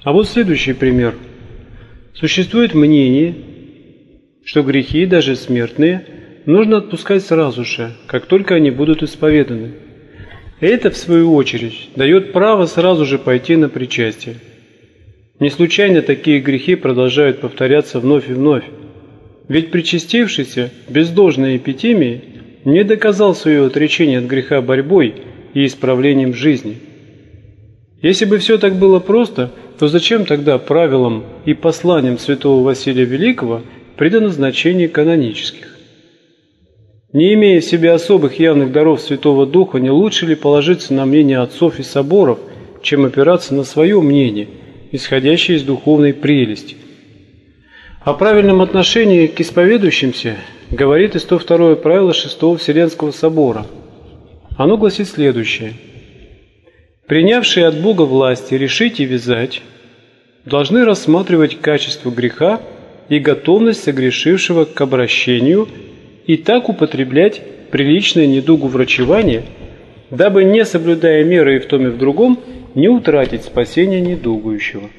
А вот следующий пример. Существует мнение, что грехи, даже смертные, нужно отпускать сразу же, как только они будут исповеданы. Это, в свою очередь, дает право сразу же пойти на причастие. Не случайно такие грехи продолжают повторяться вновь и вновь. Ведь причастившийся без должной эпитемии не доказал свое отречение от греха борьбой и исправлением жизни. Если бы все так было просто, то зачем тогда правилам и посланиям святого Василия Великого придано значение канонических? Не имея в себе особых явных даров Святого Духа, не лучше ли положиться на мнение отцов и соборов, чем опираться на свое мнение, исходящее из духовной прелести? О правильном отношении к исповедующимся говорит и 102-е правило Шестого Вселенского собора. Оно гласит следующее. Принявшие от Бога власти решить и вязать, должны рассматривать качество греха и готовность согрешившего к обращению и так употреблять приличное недугу врачевания, дабы, не соблюдая меры и в том и в другом, не утратить спасение недугующего.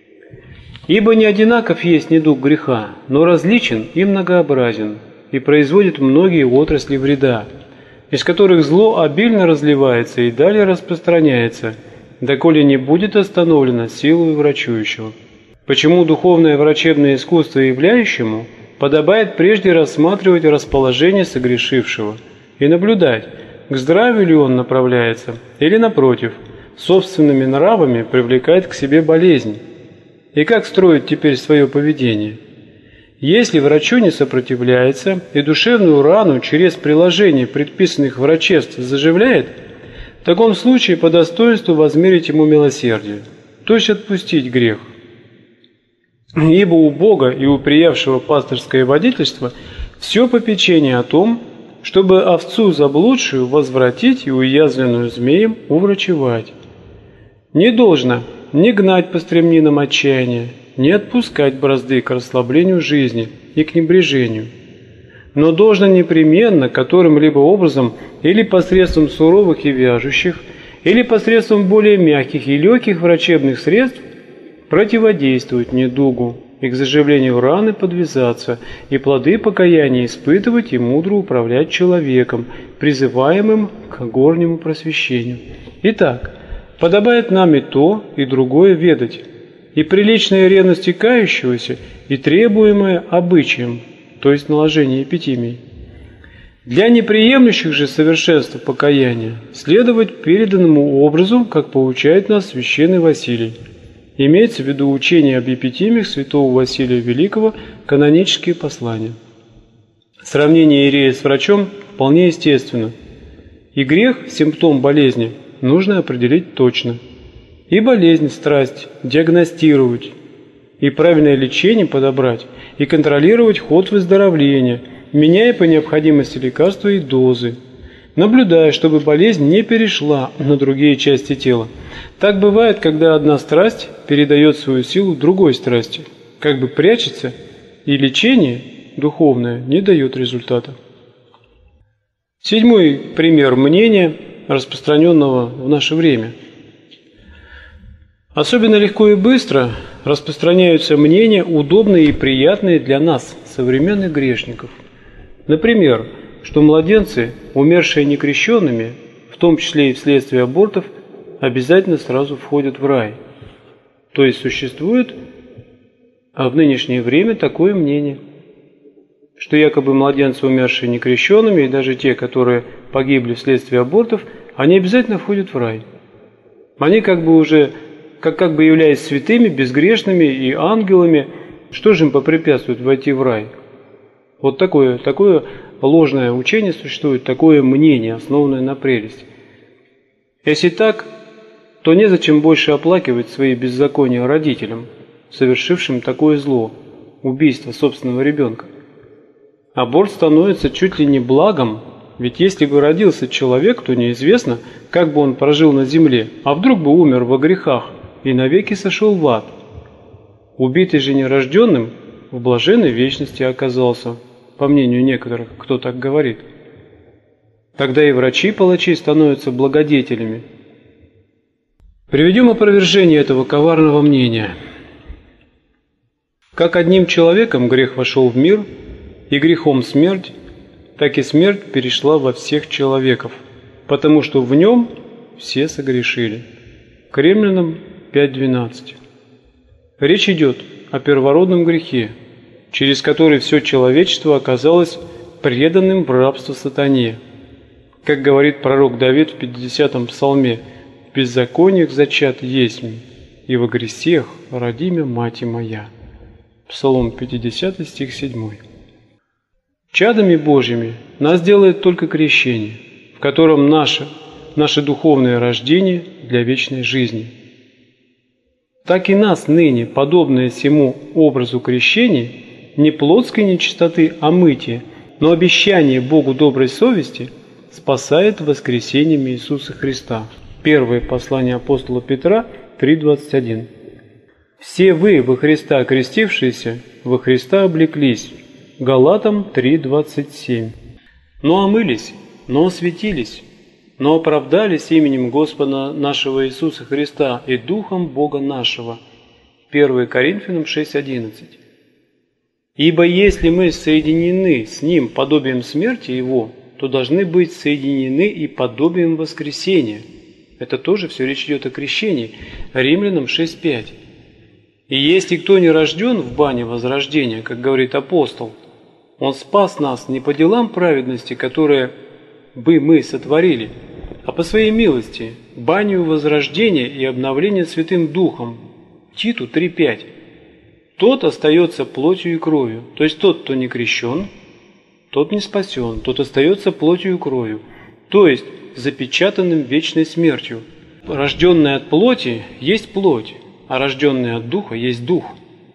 Ибо не одинаков есть недуг греха, но различен и многообразен, и производит многие отрасли вреда, из которых зло обильно разливается и далее распространяется, доколе не будет остановлено силою врачующего. Почему духовное врачебное искусство являющему подобает прежде рассматривать расположение согрешившего и наблюдать, к здравию ли он направляется, или, напротив, собственными нравами привлекает к себе болезнь, и как строить теперь свое поведение. Если врачу не сопротивляется и душевную рану через приложение предписанных врачеств заживляет, в таком случае по достоинству возмерить ему милосердие, то есть отпустить грех. Ибо у Бога и у приявшего пастырское водительство все попечение о том, чтобы овцу заблудшую возвратить и уязвленную змеем уврачевать. Не должно не гнать по стремнинам отчаяния, не отпускать бразды к расслаблению жизни и к небрежению, но должно непременно которым-либо образом или посредством суровых и вяжущих, или посредством более мягких и легких врачебных средств противодействовать недугу и к заживлению раны подвязаться, и плоды покаяния испытывать и мудро управлять человеком, призываемым к горнему просвещению. Итак, подобает нам и то, и другое ведать, и приличная ревность кающегося, и требуемое обычаем, то есть наложение эпитимий. Для неприемлющих же совершенства покаяния следовать переданному образу, как поучает нас священный Василий. Имеется в виду учение об эпитимиях святого Василия Великого, канонические послания. Сравнение иерея с врачом вполне естественно. И грех, симптом болезни, нужно определить точно. И болезнь, страсть диагностировать, и правильное лечение подобрать, и контролировать ход выздоровления, меняя по необходимости лекарства и дозы, наблюдая, чтобы болезнь не перешла на другие части тела. Так бывает, когда одна страсть передает свою силу другой страсти, как бы прячется, и лечение духовное не дает результата. 7-й пример мнения, распространенного в наше время. Особенно легко и быстро распространяются мнения, удобные и приятные для нас, современных грешников. Например, что младенцы, умершие некрещенными, в том числе и вследствие абортов, обязательно сразу входят в рай. То есть существует в нынешнее время такое мнение, что якобы младенцы, умершие некрещенными, и даже те, которые погибли вследствие абортов, они обязательно входят в рай. Они как бы уже, как бы являясь святыми, безгрешными и ангелами, что же им попрепятствует войти в рай? Вот такое ложное учение существует, такое мнение, основанное на прелести. Если так, то незачем больше оплакивать свои беззакония родителям, совершившим такое зло, убийство собственного ребенка. Аборт становится чуть ли не благом, ведь если бы родился человек, то неизвестно, как бы он прожил на земле, а вдруг бы умер во грехах и навеки сошел в ад. Убитый же нерожденным в блаженной вечности оказался, по мнению некоторых, кто так говорит. Тогда и врачи-палачи становятся благодетелями. Приведем опровержение этого коварного мнения. Как одним человеком грех вошел в мир, и грехом смерть, так и смерть перешла во всех человеков, потому что в нем все согрешили. К Римлянам 5:12. Речь идет о первородном грехе, через который все человечество оказалось преданным в рабство сатане. Как говорит пророк Давид в 50-м псалме: «В беззакониях зачат есмь, и во грехах родимя мать моя». Псалом 50, стих 7. Чадами Божьими нас делает только крещение, в котором наше духовное рождение для вечной жизни. Так и нас ныне, подобное сему образу крещения, не плотской нечистоты, а мытия, но обещание Богу доброй совести спасает воскресением Иисуса Христа. Первое послание апостола Петра 3:21. «Все вы во Христа крестившиеся, во Христа облеклись». Галатам 3:27. «Но омылись, но осветились, но оправдались именем Господа нашего Иисуса Христа и Духом Бога нашего». 1 Коринфянам 6:11. «Ибо если мы соединены с Ним подобием смерти Его, то должны быть соединены и подобием воскресения». Это тоже все речь идет о крещении. Римлянам 6:5. «И если кто не рожден в бане возрождения, как говорит апостол, Он спас нас не по делам праведности, которые бы мы сотворили, а по своей милости, банию возрождения и обновления Святым Духом». Титу 3:5. «Тот остается плотью и кровью». То есть тот, кто не крещен, тот не спасен, тот остается плотью и кровью, то есть запечатанным вечной смертью. Рожденный от плоти есть плоть, а рожденный от Духа есть Дух.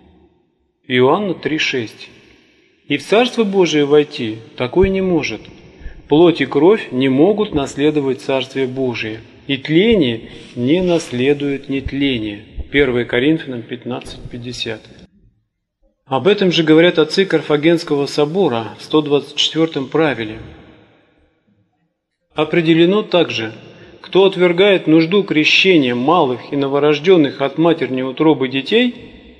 Иоанна 3:6. «И в Царство Божие войти такой не может. Плоть и кровь не могут наследовать Царствие Божие, и тление не наследует нетление». 1 Коринфянам 15:50. Об этом же говорят отцы Карфагенского собора в 124-м правиле. Определено также: кто отвергает нужду крещения малых и новорожденных от матерней утробы детей,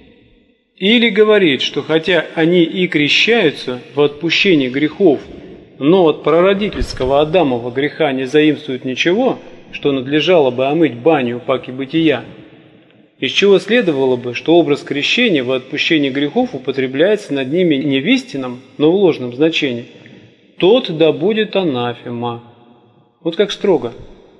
или говорит, что хотя они и крещаются в отпущении грехов, но от прародительского Адамова греха не заимствуют ничего, что надлежало бы омыть баню паки бытия, из чего следовало бы, что образ крещения во отпущении грехов употребляется над ними не в истинном, но в ложном значении, тот да будет анафема. Вот как строго.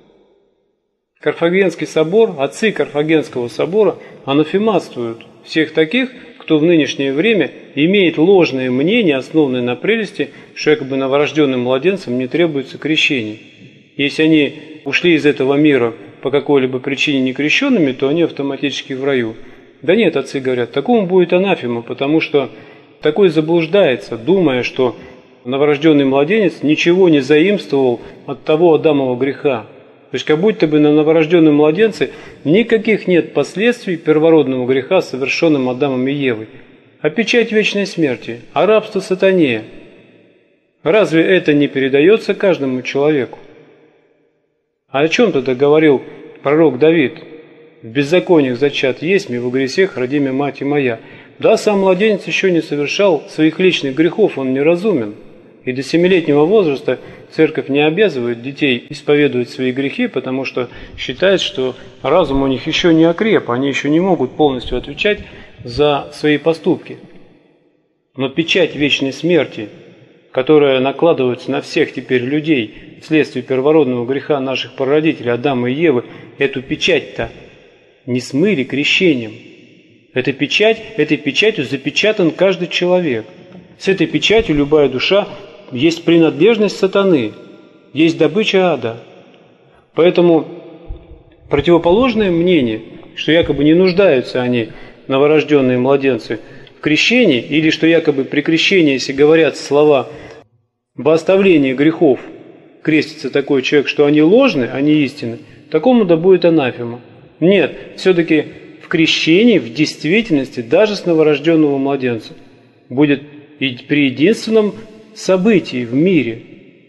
Карфагенский собор, отцы Карфагенского собора анафематствуют всех таких, кто в нынешнее время имеет ложное мнение, основанное на прелести, что якобы новорожденным младенцам не требуется крещение. Если они ушли из этого мира по какой-либо причине некрещенными, то они автоматически в раю. Да нет, отцы говорят, такому будет анафема, потому что такой заблуждается, думая, что новорожденный младенец ничего не заимствовал от того Адамова греха. То есть как будто бы на новорожденном младенце никаких нет последствий первородного греха, совершенным Адамом и Евой. А печать вечной смерти, а рабство сатане. Разве это не передается каждому человеку? А о чем тогда говорил пророк Давид? «В беззакониях зачат есмь, и во грехах родимя мать моя». Да, сам младенец еще не совершал своих личных грехов, он неразумен. И до 7-летнего возраста церковь не обязывает детей исповедовать свои грехи, потому что считает, что разум у них еще не окреп, они еще не могут полностью отвечать за свои поступки. Но печать вечной смерти, которая накладывается на всех теперь людей вследствие первородного греха наших прародителей Адама и Евы, эту печать-то не смыли крещением. Этой печатью запечатан каждый человек. С этой печатью любая душа есть принадлежность сатаны, есть добыча ада. Поэтому противоположное мнение, что якобы не нуждаются они, новорожденные младенцы, в крещении, или что якобы при крещении, если говорят слова «во оставлении грехов», крестится такой человек, что они ложны, они истинны, такому да будет анафема. Нет, все-таки в крещении, в действительности, даже с новорожденного младенца, будет и при единственном событии в мире,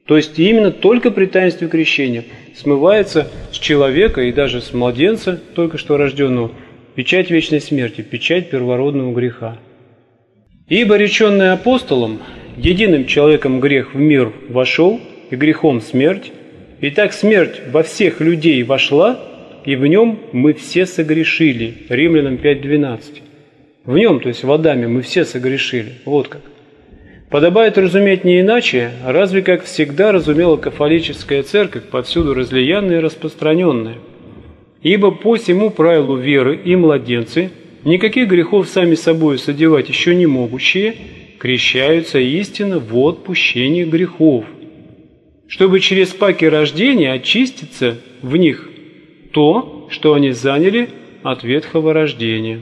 То есть именно только при таинстве крещения смывается с человека и даже с младенца, только что рожденного, печать вечной смерти, печать первородного греха. Ибо, реченный апостолом, единым человеком грех в мир вошел, и грехом смерть, и так смерть во всех людей вошла, и в нем мы все согрешили. Римлянам 5:12. В нем, то есть в Адаме, мы все согрешили. Вот как. Подобает разуметь не иначе, разве как всегда разумела кафолическая церковь, повсюду разлиянная и распространенная. Ибо по сему правилу веры и младенцы, никаких грехов сами собой содевать еще не могущие, крещаются истинно в отпущении грехов, чтобы через паки рождения очиститься в них то, что они заняли от ветхого рождения.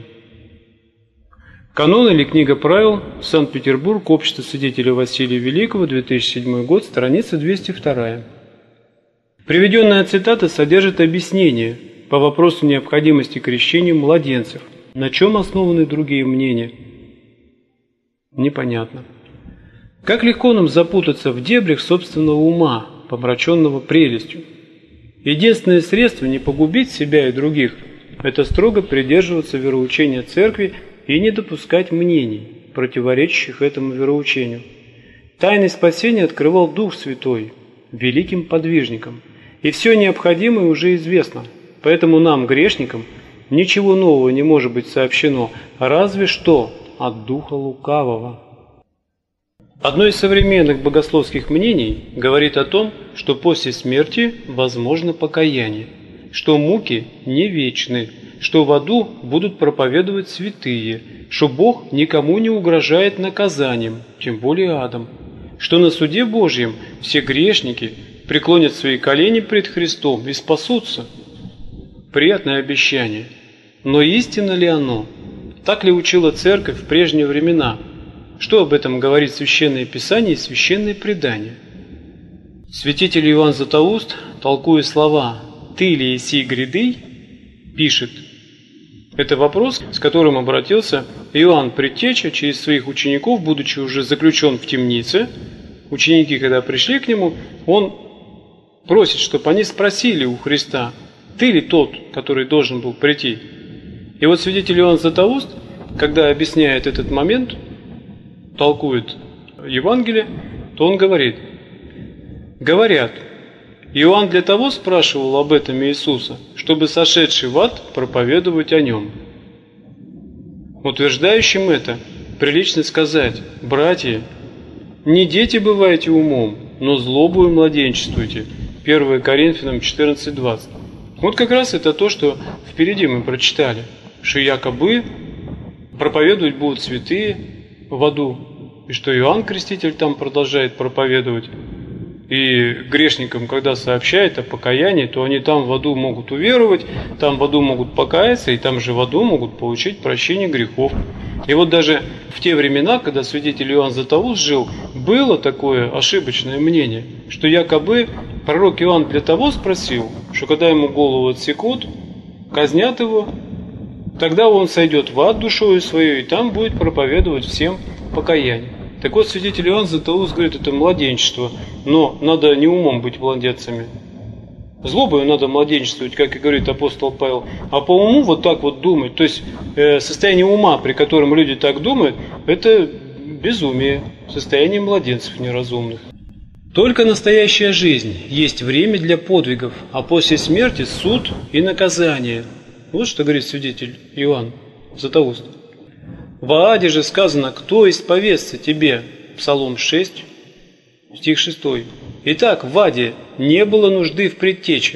Канон или книга правил, Санкт-Петербург, Общество святителя Василия Великого, 2007 год, страница 202. Приведенная цитата содержит объяснение по вопросу необходимости крещения младенцев. На чем основаны другие мнения? Непонятно. Как легко нам запутаться в дебрях собственного ума, помраченного прелестью. Единственное средство не погубить себя и других – это строго придерживаться вероучения Церкви и не допускать мнений, противоречащих этому вероучению. Тайны спасения открывал Дух Святой, великим подвижником, и все необходимое уже известно, поэтому нам, грешникам, ничего нового не может быть сообщено, разве что от духа лукавого. Одно из современных богословских мнений говорит о том, что после смерти возможно покаяние, что муки не вечны, что в аду будут проповедовать святые, что Бог никому не угрожает наказанием, тем более адом, что на суде Божьем все грешники преклонят свои колени пред Христом и спасутся. Приятное обещание. Но истинно ли оно? Так ли учила Церковь в прежние времена? Что об этом говорит Священное Писание и Священное Предание? Святитель Иоанн Златоуст, толкуя слова «Ты ли еси грядый?», пишет: это вопрос, с которым обратился Иоанн Предтеча через своих учеников, будучи уже заключен в темнице. Ученики, когда пришли к нему, он просит, чтобы они спросили у Христа: «Ты ли тот, который должен был прийти?» И вот святитель Иоанн Златоуст, когда объясняет этот момент, толкует Евангелие, то он говорит: говорят, Иоанн для того спрашивал об этом Иисуса, чтобы сошедший в ад проповедовать о нем. Утверждающим это прилично сказать: братья, не дети бывайте умом, но злобою младенчествуйте. 1 Коринфянам 14:20. Вот как раз это то, что впереди мы прочитали, что якобы проповедовать будут святые в аду, и что Иоанн Креститель там продолжает проповедовать. И грешникам, когда сообщает о покаянии, то они там в аду могут уверовать, там в аду могут покаяться, и там же в аду могут получить прощение грехов. И вот даже в те времена, когда святитель Иоанн Златоуст жил, было такое ошибочное мнение, что якобы пророк Иоанн для того спросил, что когда ему голову отсекут, казнят его, тогда он сойдет в ад душою своей, и там будет проповедовать всем покаяние. Так вот, святитель Иоанн Златоуст говорит, это младенчество, но надо не умом быть младенцами. Злобою надо младенчествовать, как и говорит апостол Павел, а по уму вот так вот думать. То есть состояние ума, при котором люди так думают, это безумие, состояние младенцев неразумных. Только настоящая жизнь есть время для подвигов, а после смерти суд и наказание. Вот что говорит святитель Иоанн Златоуст. В Ааде же сказано: кто исповестся тебе? Псалом 6, стих 6. Итак, в Аде не было нужды в предтече.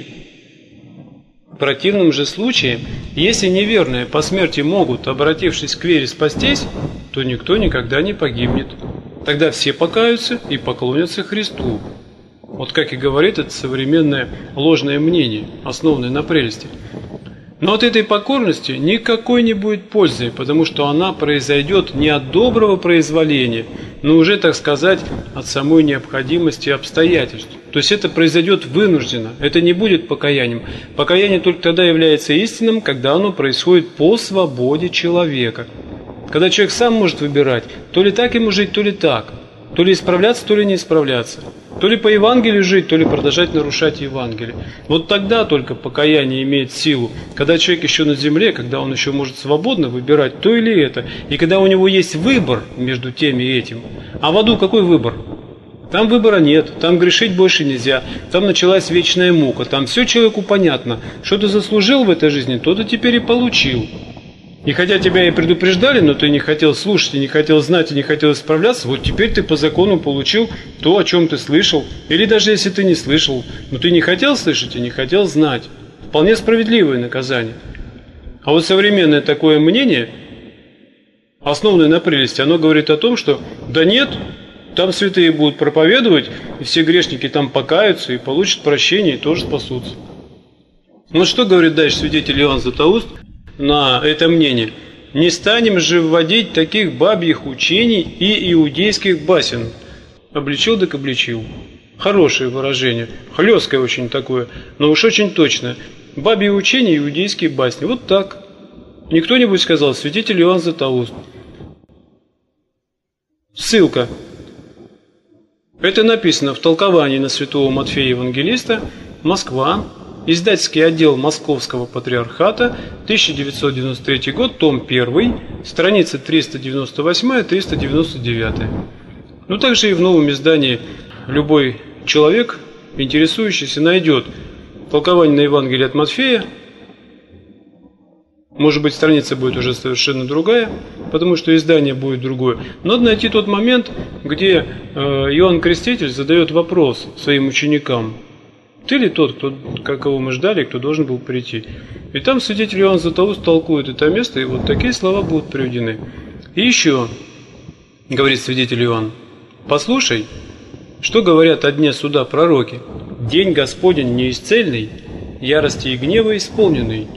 В противном же случае, если неверные по смерти могут, обратившись к вере, спастись, то никто никогда не погибнет. Тогда все покаются и поклонятся Христу. Вот как и говорит это современное ложное мнение, основанное на прелести. Но от этой покорности никакой не будет пользы, потому что она произойдет не от доброго произволения, но уже, так сказать, от самой необходимости обстоятельств. То есть это произойдет вынужденно, это не будет покаянием. Покаяние только тогда является истинным, когда оно происходит по свободе человека. Когда человек сам может выбирать, то ли так ему жить, то ли так, то ли исправляться, то ли не исправляться. То ли по Евангелию жить, то ли продолжать нарушать Евангелие. Вот тогда только покаяние имеет силу, когда человек еще на земле, когда он еще может свободно выбирать то или это, и когда у него есть выбор между тем и этим. А в аду какой выбор? Там выбора нет, там грешить больше нельзя, там началась вечная мука, там все человеку понятно. Что ты заслужил в этой жизни, то ты теперь и получил. И хотя тебя и предупреждали, но ты не хотел слушать, и не хотел знать, и не хотел исправляться, вот теперь ты по закону получил то, о чем ты слышал. Или даже если ты не слышал, но ты не хотел слышать и не хотел знать. Вполне справедливое наказание. А вот современное такое мнение, основанное на прелести, оно говорит о том, что да нет, там святые будут проповедовать, и все грешники там покаются и получат прощение, и тоже спасутся. Ну что говорит дальше свидетель Иоанн Златоуст на это мнение? «Не станем же вводить таких бабьих учений и иудейских басен». Обличил так обличил. Хорошее выражение, хлесткое очень такое, но уж очень точное. Бабьи учения и иудейские басни. Вот так. Не кто-нибудь сказал, свидетель Иоанн Златоуст. Ссылка. Это написано в толковании на святого Матфея Евангелиста, Москва, издательский отдел Московского патриархата, 1993 год, том 1, страницы 398-399. Ну, также и в новом издании любой человек, интересующийся, найдет толкование на Евангелие от Матфея. Может быть, страница будет уже совершенно другая, потому что издание будет другое. Но надо найти тот момент, где Иоанн Креститель задает вопрос своим ученикам. Ты ли тот, кого мы ждали, кто должен был прийти? И там свидетель Иоанн Златоуст толкует это место, и вот такие слова будут приведены. И еще, говорит свидетель Иоанн, послушай, что говорят о дне суда пророки. День Господень неисцельный, ярости и гнева исполненный.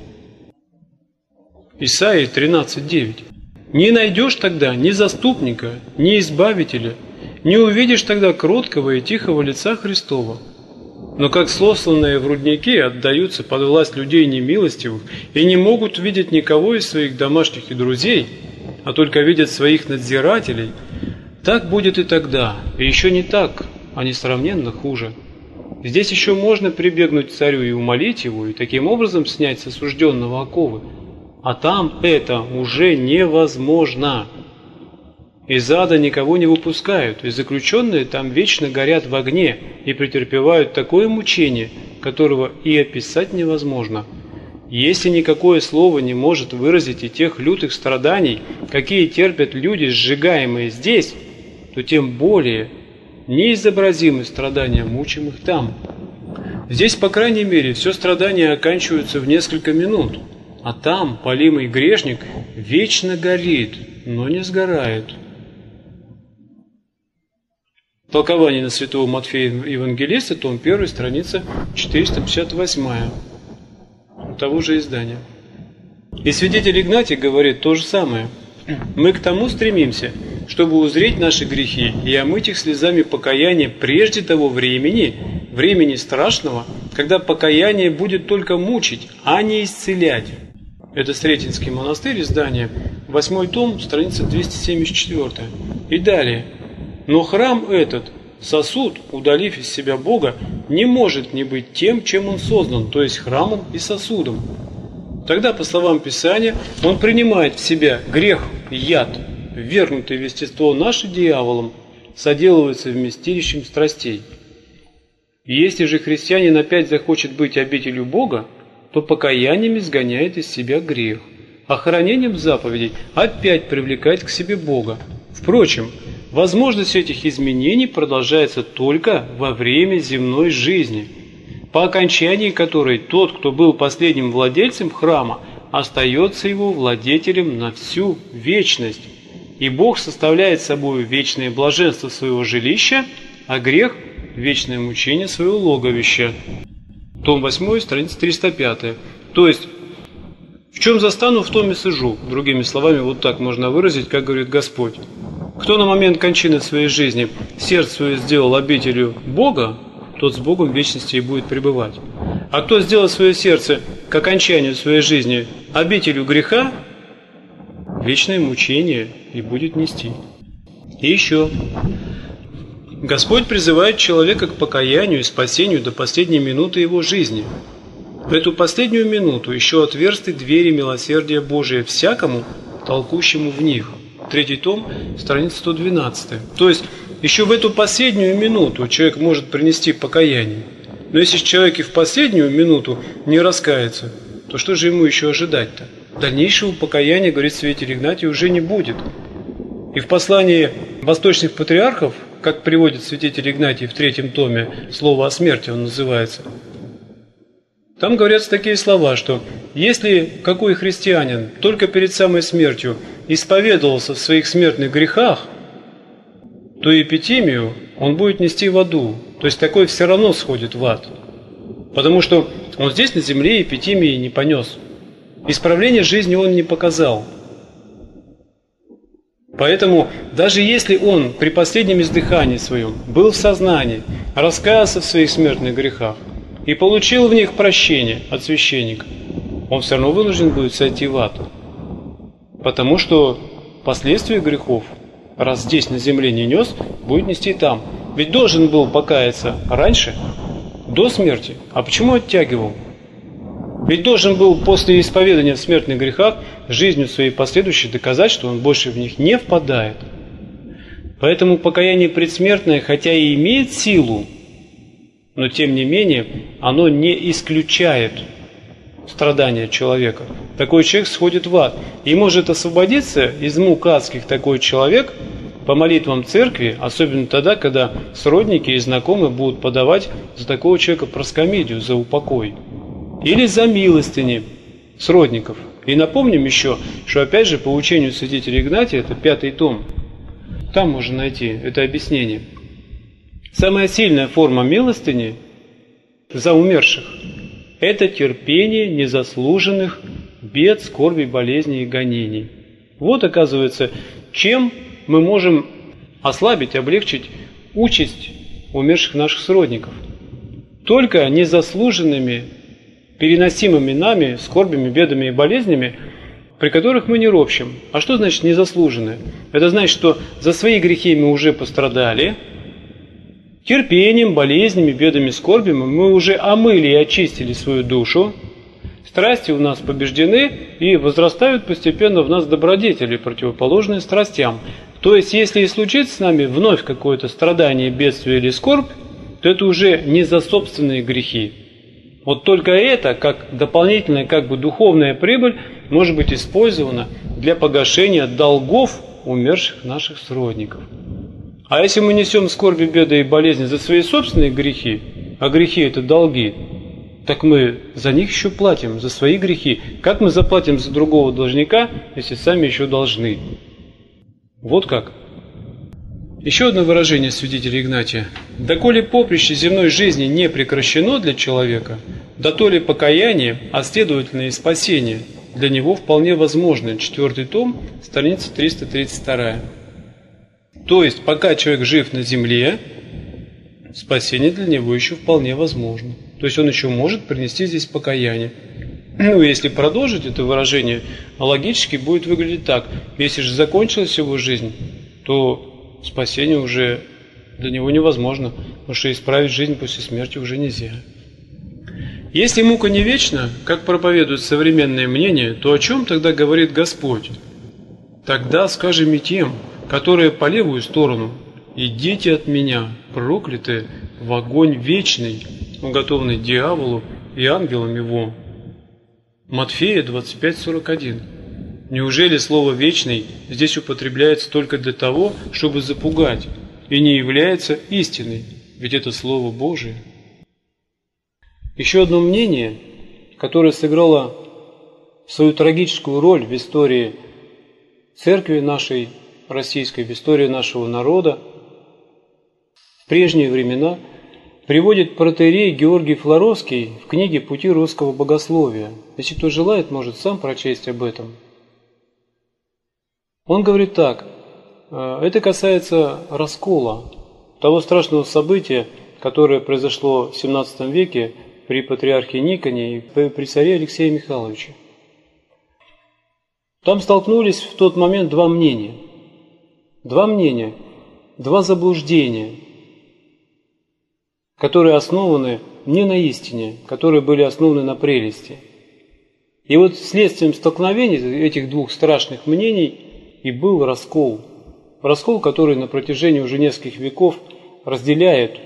Исаии 13:9. Не найдешь тогда ни заступника, ни избавителя, не увидишь тогда кроткого и тихого лица Христова. Но как слосланные в руднике отдаются под власть людей немилостивых и не могут видеть никого из своих домашних и друзей, а только видят своих надзирателей, так будет и тогда, и еще не так, а несравненно хуже. Здесь еще можно прибегнуть к царю и умолить его, и таким образом снять с осужденного оковы, а там это уже невозможно. Из ада никого не выпускают, и заключенные там вечно горят в огне и претерпевают такое мучение, которого и описать невозможно. Если никакое слово не может выразить и тех лютых страданий, какие терпят люди, сжигаемые здесь, то тем более неизобразимы страдания мучимых там. Здесь, по крайней мере, все страдания оканчиваются в несколько минут, а там палимый грешник вечно горит, но не сгорает. Толкование на святого Матфея Евангелиста, том 1, страница 458 того же издания. И свидетель Игнатий говорит то же самое. Мы к тому стремимся, чтобы узреть наши грехи и омыть их слезами покаяния прежде того времени страшного, когда покаяние будет только мучить, а не исцелять. Это Сретенский монастырь, издание, 8 том, страница 274. И далее. Но храм этот, сосуд, удалив из себя Бога, не может не быть тем, чем он создан, то есть храмом и сосудом. Тогда, по словам Писания, он принимает в себя грех, яд, ввергнутый в естество наше дьяволом, соделывается вместилищем страстей. И если же христианин опять захочет быть обителью Бога, то покаянием изгоняет из себя грех, а хранением заповедей опять привлекает к себе Бога. Впрочем, возможность этих изменений продолжается только во время земной жизни, по окончании которой тот, кто был последним владельцем храма, остается его владетелем на всю вечность. И Бог составляет собой вечное блаженство своего жилища, а грех – вечное мучение своего логовища. Том 8, страница 305. То есть, в чем застану, в том и сижу. Другими словами, вот так можно выразить, как говорит Господь. Кто на момент кончины своей жизни сердце свое сделал обителью Бога, тот с Богом в вечности и будет пребывать. А кто сделал свое сердце к окончанию своей жизни обителью греха, вечное мучение и будет нести. И еще. Господь призывает человека к покаянию и спасению до последней минуты его жизни. В эту последнюю минуту еще отверсты двери милосердия Божия всякому, толкущему в них. 3 том, страница 112. То есть, еще в эту последнюю минуту человек может принести покаяние. Но если человек и в последнюю минуту не раскается, то что же ему еще ожидать-то? Дальнейшего покаяния, говорит святитель Игнатий, уже не будет. И в послании восточных патриархов, как приводит святитель Игнатий в 3 томе, слово о смерти он называется, там говорятся такие слова, что если какой христианин только перед самой смертью исповедовался в своих смертных грехах, то эпитимию он будет нести в аду. То есть такой все равно сходит в ад. Потому что он здесь на земле эпитимии не понес. Исправление жизни он не показал. Поэтому даже если он при последнем издыхании своем был в сознании, раскаялся в своих смертных грехах и получил в них прощение от священника, он все равно вынужден будет сойти в ад. Потому что последствия грехов, раз здесь на земле не нес, будет нести там. Ведь должен был покаяться раньше, до смерти. А почему оттягивал? Ведь должен был после исповедания в смертных грехах жизнью своей последующей доказать, что он больше в них не впадает. Поэтому покаяние предсмертное, хотя и имеет силу, но тем не менее оно не исключает страдания человека. Такой человек сходит в ад. И может освободиться из мук адских такой человек по молитвам церкви, особенно тогда, когда сродники и знакомые будут подавать за такого человека проскомидию, за упокой. Или за милостыни сродников. И напомним еще, что опять же по учению святителя Игнатия, это 5 том, там можно найти это объяснение. Самая сильная форма милостыни за умерших – это терпение незаслуженных бед, скорби, болезней и гонений. Вот, оказывается, чем мы можем ослабить, облегчить участь умерших наших сродников. Только незаслуженными, переносимыми нами скорбями, бедами и болезнями, при которых мы не ропщем. А что значит незаслуженные? Это значит, что за свои грехи мы уже пострадали, терпением, болезнями, бедами, скорбями мы уже омыли и очистили свою душу, страсти у нас побеждены и возрастают постепенно в нас добродетели, противоположные страстям. То есть, если и случится с нами вновь какое-то страдание, бедствие или скорбь, то это уже не за собственные грехи. Вот только это, как дополнительная, как бы духовная прибыль, может быть использована для погашения долгов умерших наших сродников. А если мы несем скорби, беды и болезни за свои собственные грехи, а грехи это долги, так мы за них еще платим, за свои грехи. Как мы заплатим за другого должника, если сами еще должны? Вот как. Еще одно выражение святителя Игнатия. «Доколе поприще земной жизни не прекращено для человека, да то ли покаяние, а следовательно и спасение для него вполне возможно». 4 том, страница 332. То есть, пока человек жив на земле, спасение для него еще вполне возможно. То есть, он еще может принести здесь покаяние. Ну, если продолжить это выражение, логически будет выглядеть так. Если же закончилась его жизнь, то спасение уже для него невозможно, потому что исправить жизнь после смерти уже нельзя. Если мука не вечна, как проповедует современное мнение, то о чем тогда говорит Господь? Тогда скажем и тем, которые по левую сторону: «Идите от меня, проклятые, в огонь вечный, уготованный дьяволу и ангелам его». Матфея 25:41. Неужели слово «вечный» здесь употребляется только для того, чтобы запугать, и не является истиной, ведь это Слово Божие? Еще одно мнение, которое сыграло свою трагическую роль в истории церкви нашей российской, в истории нашего народа, в прежние времена, приводит протоиерей Георгий Флоровский в книге «Пути русского богословия». Если кто желает, может сам прочесть об этом. Он говорит так: это касается раскола, того страшного события, которое произошло в XVII веке при патриархе Никоне и при царе Алексее Михайловиче. Там столкнулись в тот момент два мнения, два заблуждения. которые основаны не на истине, которые были основаны на прелести. И вот следствием столкновений этих двух страшных мнений и был раскол. Раскол, который на протяжении уже нескольких веков разделяет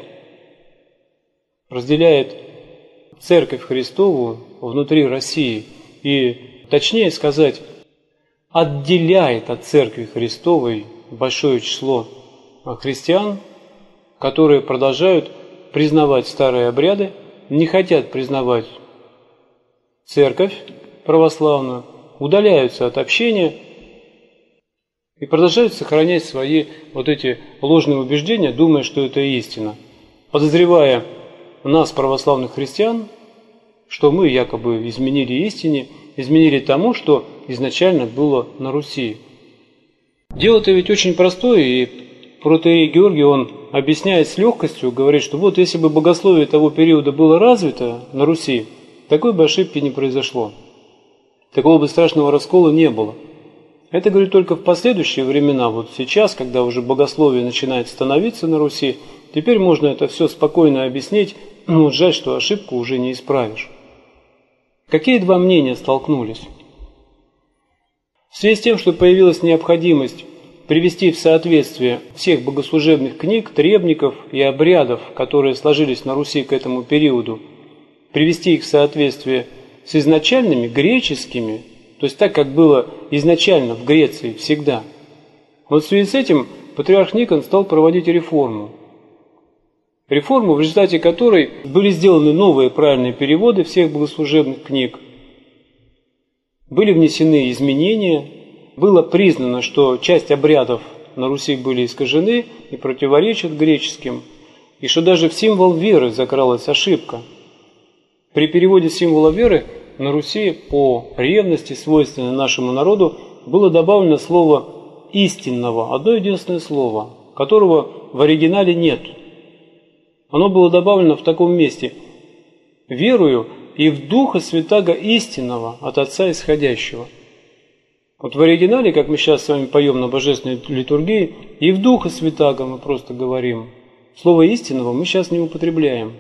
Церковь Христову внутри России и, точнее сказать, отделяет от Церкви Христовой большое число христиан, которые продолжают признавать старые обряды, не хотят признавать Церковь православную, удаляются от общения и продолжают сохранять свои вот эти ложные убеждения, думая, что это истина, подозревая нас, православных христиан, что мы якобы изменили истине, изменили тому, что изначально было на Руси. Дело-то ведь очень простое, и протоиерей Георгий, он объясняет с легкостью, говорит, что вот если бы богословие того периода было развито на Руси, такой бы ошибки не произошло. Такого бы страшного раскола не было. Это, говорит, только в последующие времена, вот сейчас, когда уже богословие начинает становиться на Руси, теперь можно это все спокойно объяснить, но вот жаль, что ошибку уже не исправишь. Какие два мнения столкнулись? В связи с тем, что появилась необходимость привести в соответствие всех богослужебных книг, требников и обрядов, которые сложились на Руси к этому периоду, привести их в соответствие с изначальными греческими, то есть так, как было изначально в Греции всегда. Вот в связи с этим патриарх Никон стал проводить реформу. Реформу, в результате которой были сделаны новые правильные переводы всех богослужебных книг, были внесены изменения, было признано, что часть обрядов на Руси были искажены и противоречат греческим, и что даже в символ веры закралась ошибка. При переводе символа веры на Руси по ревности, свойственной нашему народу, было добавлено слово «истинного», одно единственное слово, которого в оригинале нет. Оно было добавлено в таком месте: «Верую и в Духа Святаго истинного, от Отца исходящего». Вот в оригинале, как мы сейчас с вами поем на божественной литургии, и в Духа Святаго мы просто говорим. Слово «истинного» мы сейчас не употребляем.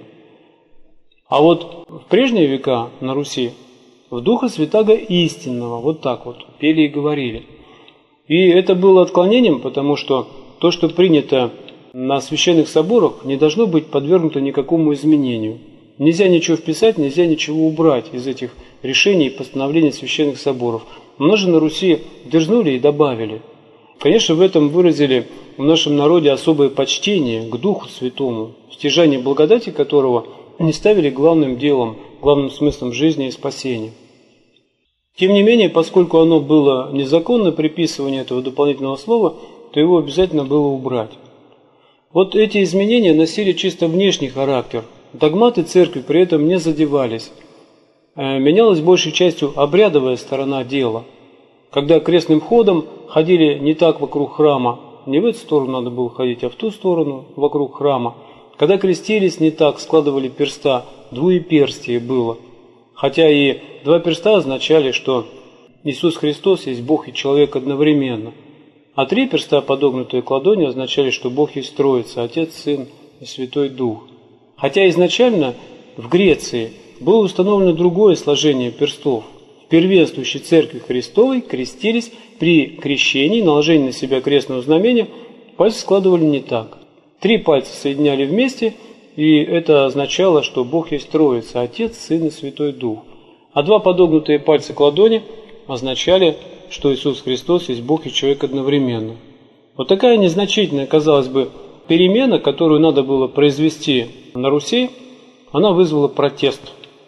А вот в прежние века на Руси в Духа Святаго истинного, вот так вот пели и говорили. И это было отклонением, потому что то, что принято на священных соборах, не должно быть подвергнуто никакому изменению. Нельзя ничего вписать, нельзя ничего убрать из этих решений и постановлений священных соборов. Но же на Руси дерзнули и добавили. Конечно, в этом выразили в нашем народе особое почтение к Духу Святому, стяжание благодати которого не ставили главным делом, главным смыслом жизни и спасения. Тем не менее, поскольку оно было незаконно, приписывание этого дополнительного слова, то его обязательно было убрать. Вот эти изменения носили чисто внешний характер. Догматы церкви при этом не задевались. Менялась большей частью обрядовая сторона дела. Когда крестным ходом ходили не так вокруг храма, не в эту сторону надо было ходить, а в ту сторону вокруг храма. Когда крестились не так, складывали перста, двуеперстие было. Хотя и два перста означали, что Иисус Христос есть Бог и человек одновременно. А три перста, подогнутые к ладони, означали, что Бог есть Троица, Отец, Сын и Святой Дух. Хотя изначально в Греции было установлено другое сложение перстов. В первенствующей Церкви Христовой крестились при крещении, наложении на себя крестного знамения, пальцы складывали не так. Три пальца соединяли вместе, и это означало, что Бог есть Троица, Отец, Сын и Святой Дух. А два подогнутые пальца к ладони означали, что Иисус Христос есть Бог и человек одновременно. Вот такая незначительная, казалось бы, перемена, которую надо было произвести на Руси, она вызвала протест.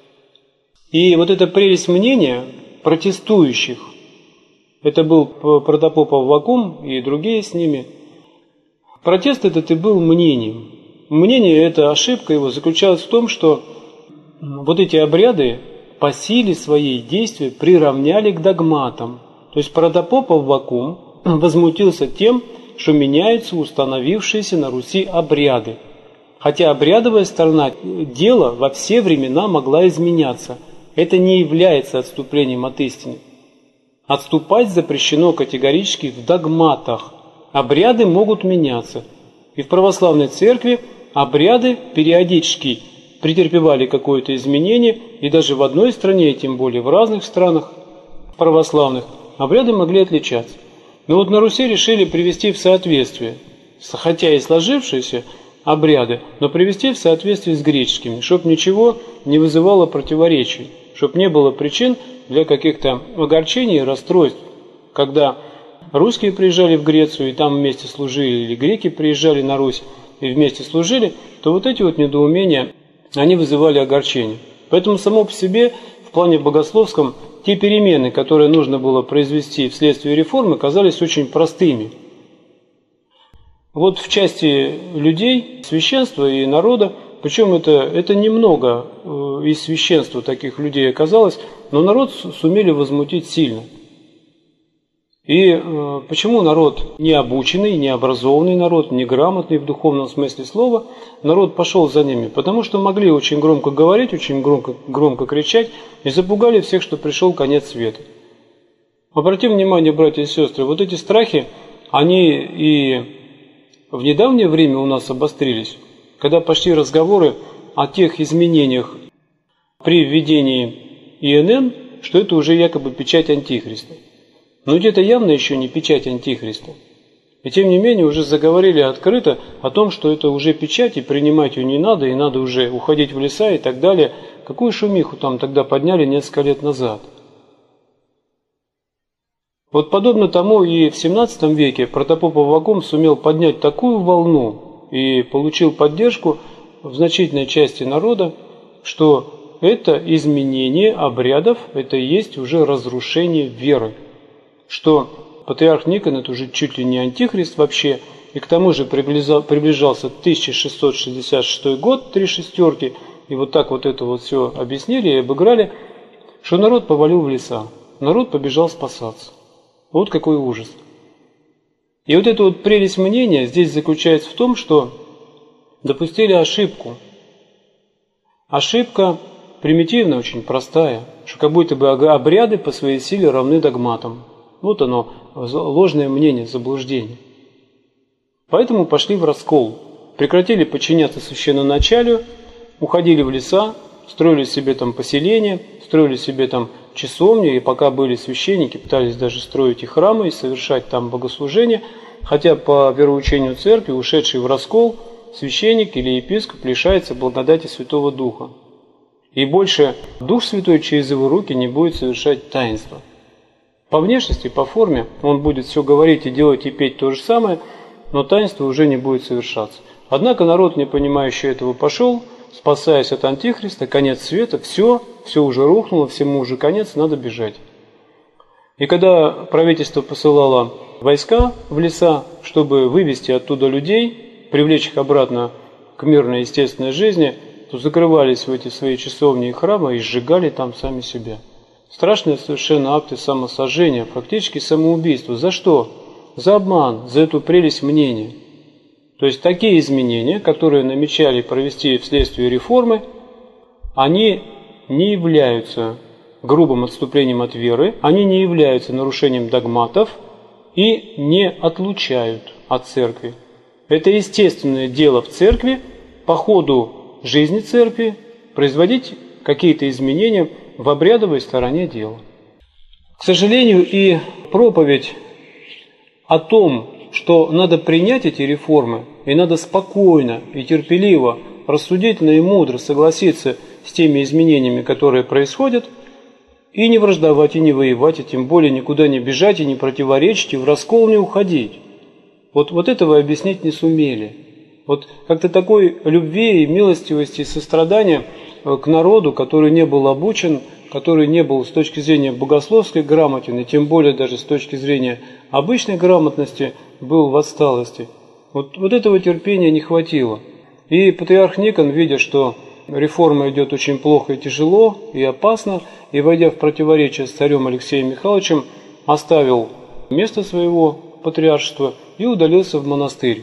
И вот эта прелесть мнения протестующих, это был протопоп Аввакум и другие с ними, протест этот и был мнением. Мнение, эта ошибка его заключалась в том, что вот эти обряды по силе своей действия приравняли к догматам. То есть протопоп Аввакум возмутился тем, что меняются установившиеся на Руси обряды. Хотя обрядовая сторона дела во все времена могла изменяться. Это не является отступлением от истины. Отступать запрещено категорически в догматах. Обряды могут меняться. И в православной церкви обряды периодически претерпевали какое-то изменение, и даже в одной стране, и тем более в разных странах православных, обряды могли отличаться. Но вот на Руси решили привести в соответствие, хотя и сложившиеся обряды, но привести в соответствие с греческими, чтобы ничего не вызывало противоречий, чтобы не было причин для каких-то огорчений и расстройств, когда русские приезжали в Грецию и там вместе служили, или греки приезжали на Русь и вместе служили, то вот эти вот недоумения, они вызывали огорчение. Поэтому само по себе, в плане богословском, те перемены, которые нужно было произвести вследствие реформы, казались очень простыми. Вот в части людей, священства и народа, причем это немного из священства таких людей оказалось, но народ сумели возмутить сильно. И почему народ необученный, необразованный народ, неграмотный в духовном смысле слова, народ пошел за ними? Потому что могли очень громко говорить, очень громко кричать и запугали всех, что пришел конец света. Обратим внимание, братья и сестры, вот эти страхи, они и в недавнее время у нас обострились, когда пошли разговоры о тех изменениях при введении ИНН, что это уже якобы печать Антихриста. Но ведь это явно еще не печать Антихриста. И тем не менее уже заговорили открыто о том, что это уже печать, и принимать ее не надо, и надо уже уходить в леса и так далее. Какую шумиху там тогда подняли несколько лет назад. Вот подобно тому и в 17 веке протопоп Аввакум сумел поднять такую волну и получил поддержку в значительной части народа, что это изменение обрядов, это и есть уже разрушение веры. Что патриарх Никон это уже чуть ли не антихрист вообще, и к тому же приближался 1666 год, 3 шестерки, и вот так вот это вот все объяснили и обыграли, что народ повалил в леса, народ побежал спасаться. Вот какой ужас. И вот эта вот прелесть мнения здесь заключается в том, что допустили ошибку. Ошибка примитивная, очень простая, что как будто бы обряды по своей силе равны догматам. Вот оно, ложное мнение, заблуждение. Поэтому пошли в раскол. Прекратили подчиняться священноначалию, уходили в леса, строили себе там поселения, строили себе там часовни, и пока были священники, пытались даже строить и храмы, и совершать там богослужения, хотя по вероучению церкви, ушедший в раскол, священник или епископ лишается благодати Святого Духа. И больше Дух Святой через его руки не будет совершать таинства. По внешности, по форме он будет все говорить и делать и петь то же самое, но таинство уже не будет совершаться. Однако народ, не понимающий этого, пошел, спасаясь от Антихриста, конец света, все уже рухнуло, всему уже конец, надо бежать. И когда правительство посылало войска в леса, чтобы вывести оттуда людей, привлечь их обратно к мирной естественной жизни, то закрывались в эти свои часовни и храмы и сжигали там сами себя. Страшные совершенно акты самосожжения, фактически самоубийство. За что? За обман, за эту прелесть мнения. То есть такие изменения, которые намечали провести вследствие реформы, они не являются грубым отступлением от веры, они не являются нарушением догматов и не отлучают от церкви. Это естественное дело в церкви, по ходу жизни церкви, производить какие-то изменения в обрядовой стороне дела. К сожалению, и проповедь о том, что надо принять эти реформы, и надо спокойно и терпеливо, рассудительно и мудро согласиться с теми изменениями, которые происходят, и не враждовать, и не воевать, и тем более никуда не бежать, и не противоречить, и в раскол не уходить. Вот этого объяснить не сумели. Вот как-то такой любви и милостивости и сострадания к народу, который не был обучен, который не был с точки зрения богословской грамотен, и тем более даже с точки зрения обычной грамотности, был в отсталости. Вот этого терпения не хватило. И патриарх Никон, видя, что реформа идет очень плохо и тяжело, и опасно, и войдя в противоречие с царем Алексеем Михайловичем, оставил место своего патриаршества и удалился в монастырь.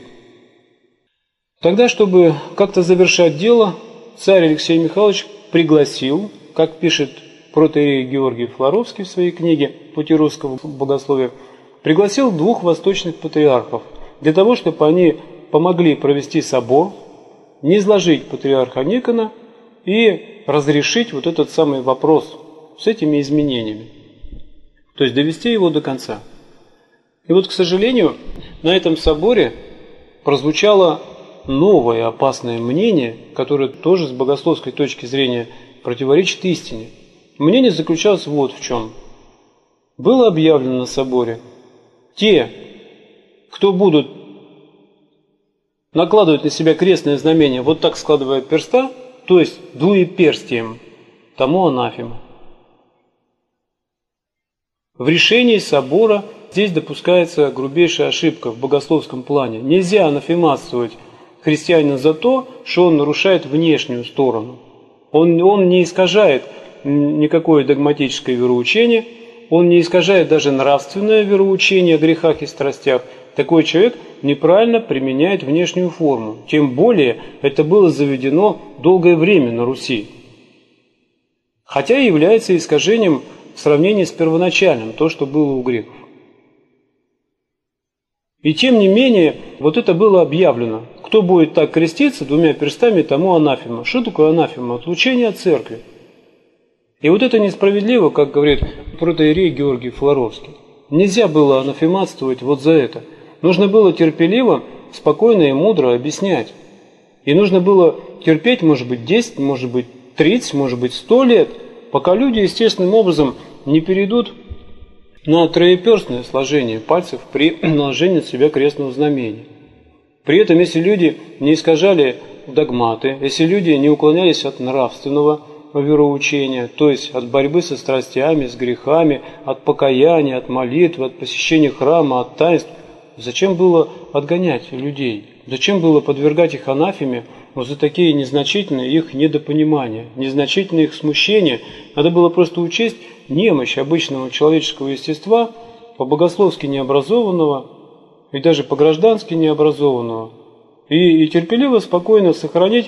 Тогда, чтобы как-то завершать дело, царь Алексей Михайлович пригласил, как пишет протоиерей Георгий Флоровский в своей книге «Пути русского богословия», пригласил 2 восточных патриархов для того, чтобы они помогли провести собор, не изложить патриарха Никона и разрешить вот этот самый вопрос с этими изменениями. То есть довести его до конца. И вот, к сожалению, на этом соборе прозвучало новое опасное мнение, которое тоже с богословской точки зрения противоречит истине. Мнение заключалось вот в чем. Было объявлено на соборе: те, кто будут накладывать на себя крестное знамение, вот так складывая перста, то есть двуеперстием, тому анафема. В решении собора здесь допускается грубейшая ошибка в богословском плане. Нельзя анафематствовать христианина за то, что он нарушает внешнюю сторону. Он не искажает никакое догматическое вероучение, он не искажает даже нравственное вероучение о грехах и страстях. Такой человек неправильно применяет внешнюю форму. Тем более это было заведено долгое время на Руси. Хотя и является искажением в сравнении с первоначальным, то, что было у греков. И тем не менее, вот это было объявлено. Кто будет так креститься двумя перстами, тому анафема. Что такое анафема? Отлучение от церкви. И вот это несправедливо, как говорит протоиерей Георгий Флоровский. Нельзя было анафематствовать вот за это. Нужно было терпеливо, спокойно и мудро объяснять. И нужно было терпеть, может быть, 10, может быть, 30, может быть, 100 лет, пока люди естественным образом не перейдут на троеперстное сложение пальцев при наложении на себя крестного знамения. При этом, если люди не искажали догматы, если люди не уклонялись от нравственного вероучения, то есть от борьбы со страстями, с грехами, от покаяния, от молитвы, от посещения храма, от таинств, зачем было отгонять людей? Зачем было подвергать их анафеме вот за такие незначительные их недопонимания, незначительные их смущения? Надо было просто учесть немощь обычного человеческого естества, по-богословски необразованного и даже по-граждански необразованного, и терпеливо, спокойно сохранить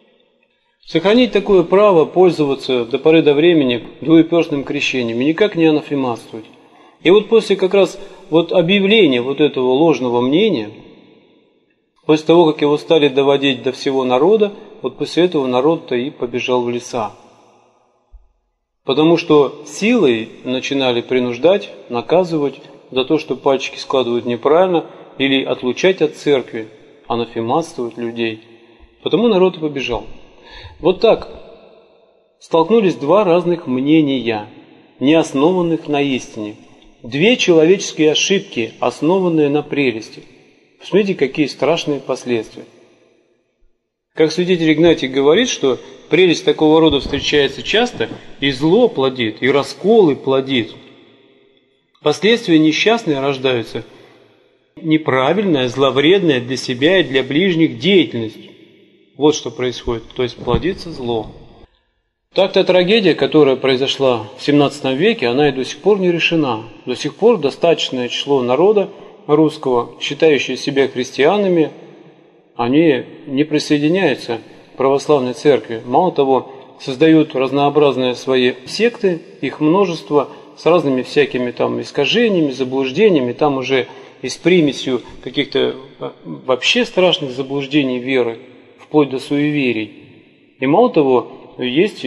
такое право пользоваться до поры до времени двуеперстным крещением и никак не анафематствовать. И вот после как раз вот объявления вот этого ложного мнения, после того, как его стали доводить до всего народа, вот после этого народ-то и побежал в леса. Потому что силой начинали принуждать, наказывать за то, что пальчики складывают неправильно, или отлучать от церкви, анафематствовать людей. Потому народ и побежал. Вот так столкнулись два разных мнения, не основанных на истине. Две человеческие ошибки, основанные на прелести. Посмотрите, какие страшные последствия. Как святитель Игнатий говорит, что прелесть такого рода встречается часто, и зло плодит, и расколы плодит. Последствия несчастные рождаются. Неправильная, зловредная для себя и для ближних деятельность. Вот что происходит, то есть плодится зло. Так-то трагедия, которая произошла в 17 веке, она и до сих пор не решена. До сих пор достаточное число народа русского, считающие себя христианами, они не присоединяются к православной церкви. Мало того, создают разнообразные свои секты, их множество, с разными всякими там искажениями, заблуждениями, там уже и с примесью каких-то вообще страшных заблуждений веры, вплоть до суеверий. И мало того, есть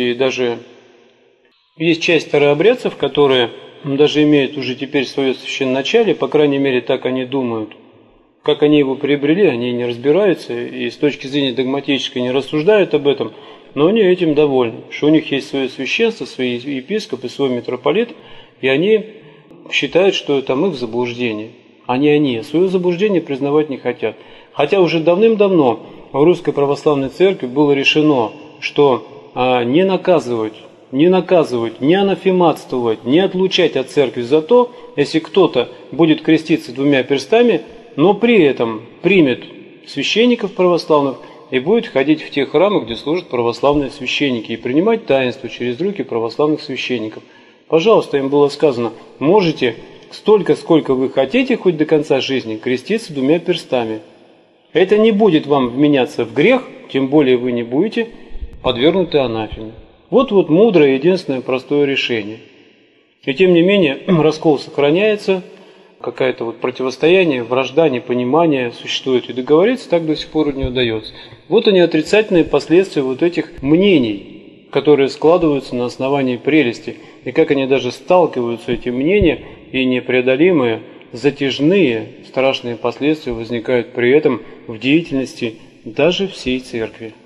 часть старообрядцев, которые даже имеют уже теперь свое священноначалие, по крайней мере, так они думают. Как они его приобрели, они не разбираются и с точки зрения догматической не рассуждают об этом, но они этим довольны, что у них есть свое священство, свои епископы, свой митрополит, и они считают, что это их заблуждение, а не они. Свое заблуждение признавать не хотят. Хотя уже давным-давно в Русской Православной Церкви было решено, что не наказывать, не анафематствовать, не отлучать от церкви за то, если кто-то будет креститься двумя перстами, но при этом примет священников православных и будет ходить в те храмы, где служат православные священники, и принимать таинство через руки православных священников. Пожалуйста, им было сказано, можете столько, сколько вы хотите, хоть до конца жизни, креститься двумя перстами. Это не будет вам вменяться в грех, тем более вы не будете подвергнуты анафеме. Вот мудрое, единственное простое решение. И тем не менее, раскол сохраняется, какое-то вот противостояние, вражда, непонимание существует, и договориться так до сих пор не удается. Вот они, отрицательные последствия вот этих мнений, которые складываются на основании прелести, и как они даже сталкиваются, эти мнения, и непреодолимые, затяжные, страшные последствия возникают при этом в деятельности даже всей церкви.